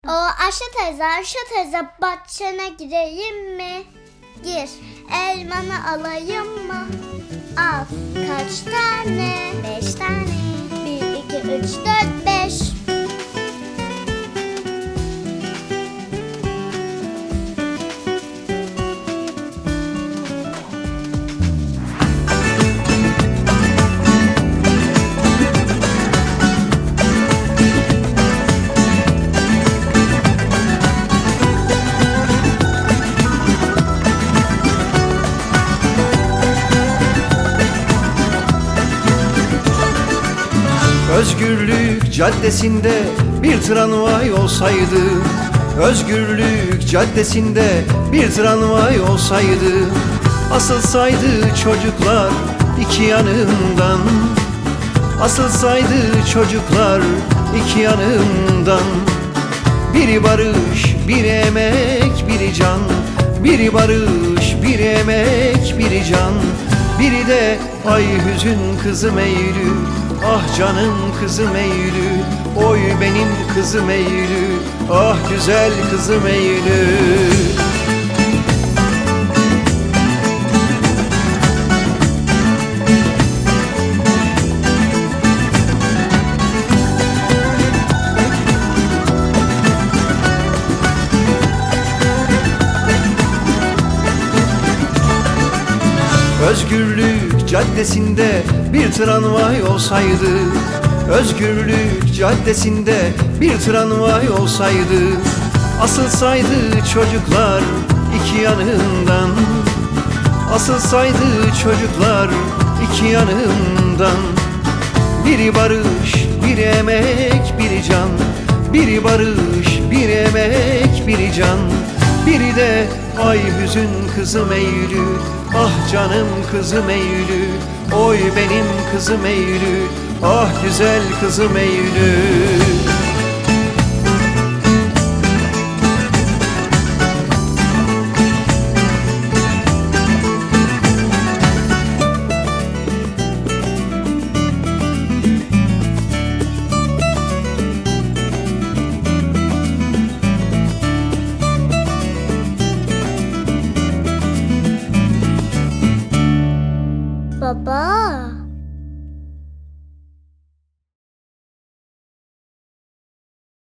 Ayşe teyze bahçene gireyim mi? Gir. Elmanı alayım mı? Al. Kaç tane? 5 tane. 1, 2, 3, 4, 5. Özgürlük caddesinde bir tramvay olsaydı, Özgürlük caddesinde bir tramvay olsaydı, asılsaydı çocuklar iki yanımdan, asılsaydı çocuklar iki yanımdan. Biri barış, biri emek, biri can. Biri barış, biri emek, biri can. Biri de ay hüzün kızım Eylül. Ah canım kızım Eylül. Oy benim kızım Eylül. Ah güzel kızım Eylül. Özgürlük caddesinde bir tramvay olsaydı, Özgürlük caddesinde bir tramvay olsaydı, asılsaydı çocuklar iki yanından, asılsaydı çocuklar iki yanından. Biri barış, biri emek, biri can. Biri barış, biri emek, biri can. Biri de ay hüzün kızım Eylül. Ah canım kızım Eylül. Oy benim kızım Eylül. Ah güzel kızım Eylül.